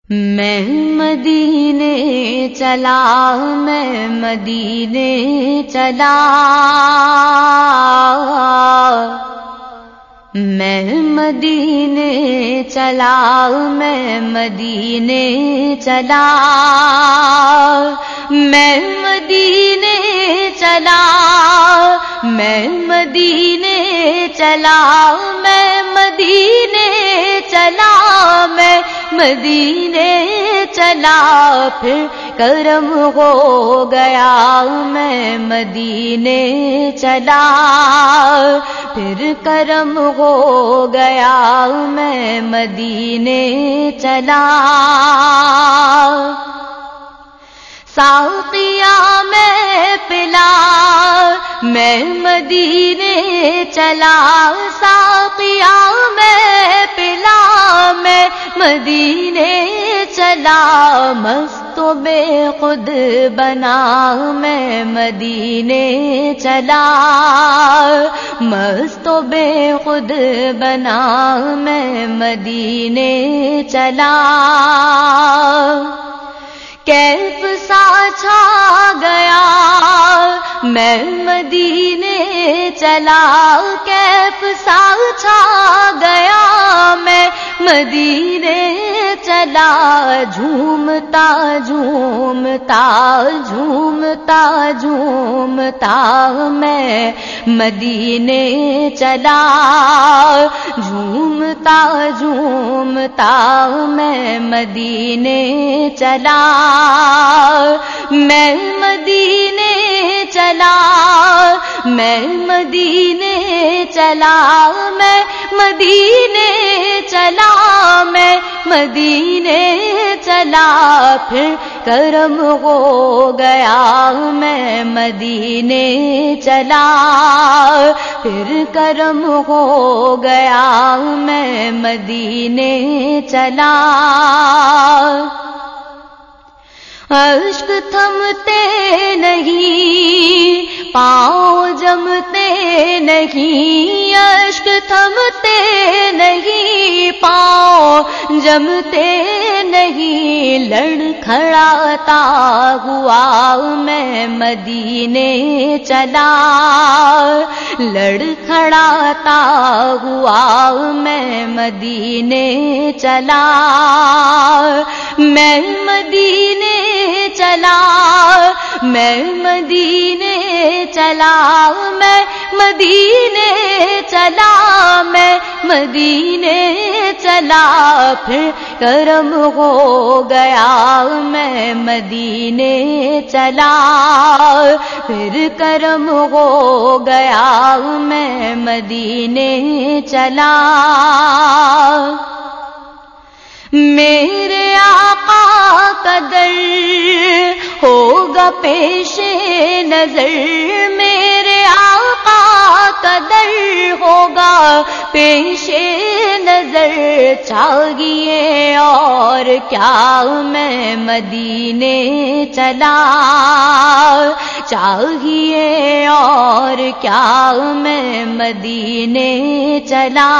میں مدینے چلا، میں مدینے چلا، میں مدینے چلا، میں مدینے چلا، میں مدینے چلا، میں مدینے چلا، میں مدینے چلا، میں مدینے چلا، پھر کرم ہو گیا، میں مدینے چلا، پھر کرم ہو گیا، میں مدینے چلا۔ ساقیا میں پلا، میں مدینے چلا، ساقیا میں پلا، میں مدینے چلا، مست و بے خود بنا، میں مدینے چلا، مست و بے خود بنا، میں مدینے چلا۔ کیف سا چھا گیا، میں مدینے چلا، کیف سا چھا گیا، میں مدینے چلا، جھومتا جھومتا جھومتا جھومتا، میں مدینے چلا، جھومتا جھومتا، میں مدینے چلا، میں مدینے چلا، میں مدینے چلا، میں مدینے چلا، میں مدینے چلا، پھر کرم ہو گیا، میں مدینے چلا، پھر کرم ہو گیا، میں مدینے چلا۔ اشک تھمتے نہیں، پاؤں جمتے نہیں، اشک تھمتے نہیں، پاؤں جمتے نہیں، لڑکھڑاتا ہوا، میں مدینے چلا، لڑکھڑاتا ہوا، میں مدینے چلا، میں مدینے چلا، میں مدینے چلا، میں مدینے چلا، میں مدینے چلا، پھر کرم ہو گیا، میں مدینے چلا، پھر کرم ہو گیا، میں مدینے چلا۔ میرے آقا کا در ہوگا پیش نظر، میرے آقا کا در ہوگا پیش نظر، چاہیے اور کیا، میں مدینے چلا، چاہیے اور کیا، میں مدینے چلا،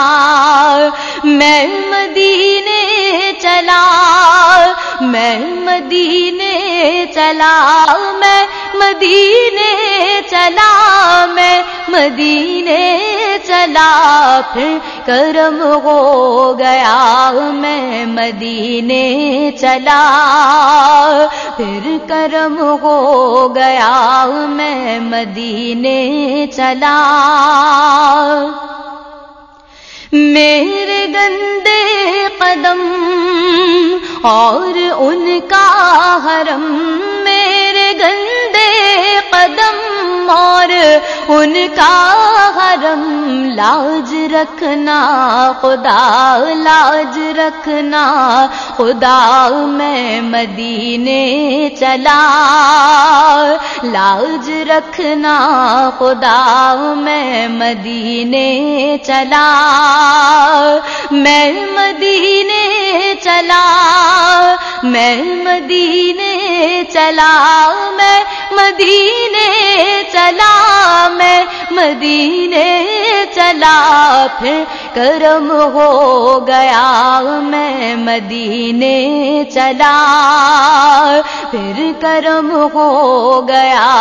میں مدینے چلا، میں مدینے چلا، میں مدینے چلا، میں مدینے چلا، پھر کرم ہو گیا، میں مدینے چلا، پھر کرم ہو گیا، میں مدینے چلا۔ میرے گندے قدم اور ان کا حرم، میرے گندے قدم اور ان کا حرم، لاج رکھنا خدا، لاج رکھنا خدا، میں مدینے چلا، لاج رکھنا خدا، میں مدینے چلا، میں مدینے چلا، میں مدینے چلا، میں مدینے چلا، میں مدینے چلا، پھر کرم ہو گیا، میں مدینے چلا، پھر کرم ہو گیا۔